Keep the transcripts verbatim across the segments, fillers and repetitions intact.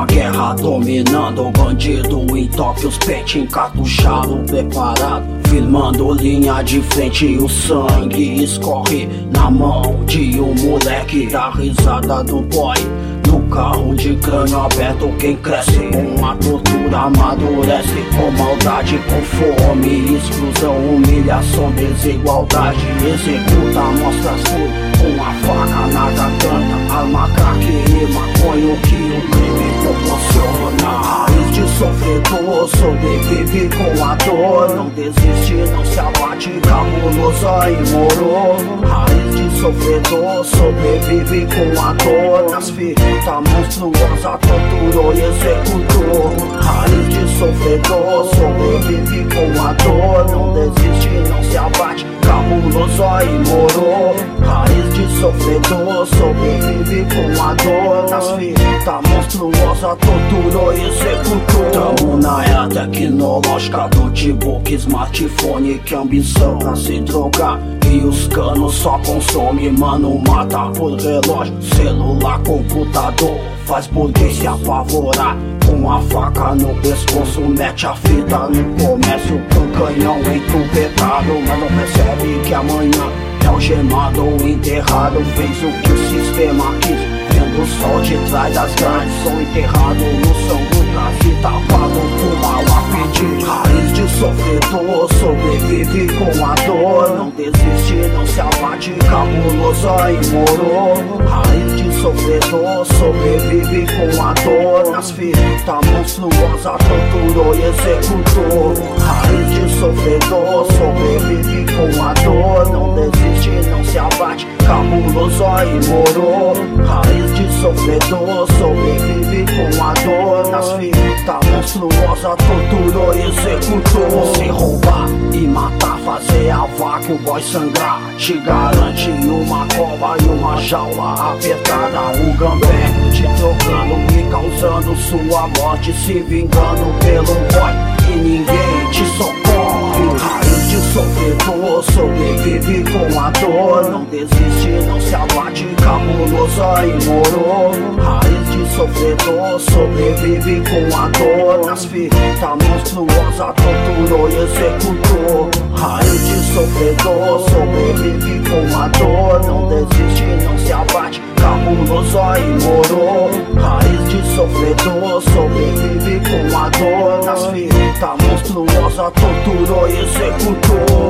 uma guerra dominando, bandido em toque, os pente encartuchado, preparado, firmando linha de frente. O sangue escorre na mão de um moleque, da risada do boy no carro de crânio aberto. Quem cresce com a tortura amadurece, com maldade, com fome, exclusão, humilhação, desigualdade. Executa, mostra tudo com a faca na garganta, arma, crack e maconha, o que o crime proporciona. Raiz de sofredor, sobrevive com a dor, não desiste, não se abate, cabulosa e moro. Raiz de sofredor, sobrevive com a dor, nas feridas monstruosa, torturou e executou. Raiz de sofredor, sobrevive com a dor, não desiste, não se abate, cabulosa e moro. Raiz de sofredor, sobrevive com a dor, nas feridas monstruosa, torturou e executou. Tamo na era tecnológica, notebook, smartphone, que ambição pra se drogar. E os canos só consome, mano, mata por relógio, celular, computador, faz burguês apavorar. Com a faca no pescoço, mete a fita no comércio, com canhão entubetado, mas não percebe que amanhã é algemado ou enterrado. Fez o que o sistema quis, vendo o sol de trás das grandes, sou enterrado no São Lucas e tapado por mal a pedir. Raiz de sofredor, sobrevive com a dor, não desiste, não se abate, cabulosa e moro. Raiz de sofredor, sobrevive com a dor, nas feridas monstruosa, torturou e executou. Raiz de sofredor, sobrevive com a dor, não desiste, não se abate, cabulosa e moro. Raiz de sofredor, sobrevive com a dor, nas feridas monstruosa, torturou e executou. Se roubar e matar, fazer a vaca, o boy sangrar, te garante uma cova e uma jaula apertada. O gambé te trocando e causando sua morte, se vingando pelo boy e ninguém te socorre. Raiz de sofredor, sobrevive com a dor, não desiste, não se abate, cabulosa e moro. Raiz de sofredor, sobrevive com a dor, nas feridas monstruosa, torturou e executou. Raiz de sofredor, sobrevive com a dor, não desiste, não se abate, cabulosa e moro. Raiz de sofredor, sobrevive com a dor, nas feridas monstruosa, torturou e executou.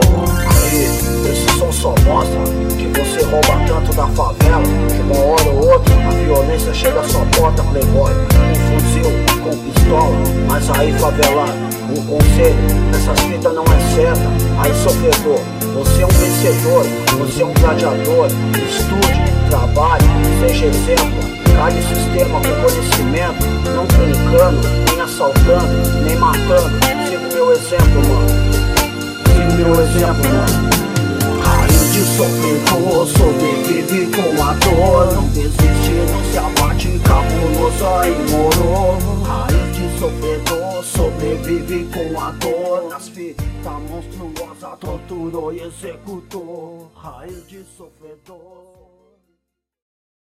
Aí, esse som só mostra que você rouba tanto da favela, que uma hora ou outra a violência chega à sua porta, playboy. Com fuzil, com pistola, mas aí favelado, um conselho, essas fitas não é certa. Aí sofredor, você é um vencedor, você é um gladiador. Estude, trabalhe, seja exemplo, cague sistema com conhecimento, não com cano, nem assaltando, nem matando. Siga meu exemplo, mano. Siga meu exemplo, mano. Raiz de sofredor, sobrevive com a dor, não desiste, não se abate, cabulosa e moro. Raiz de sofredor, sobrevive com a dor, nas feridas monstruosa, torturou e executou. Raiz de sofredor.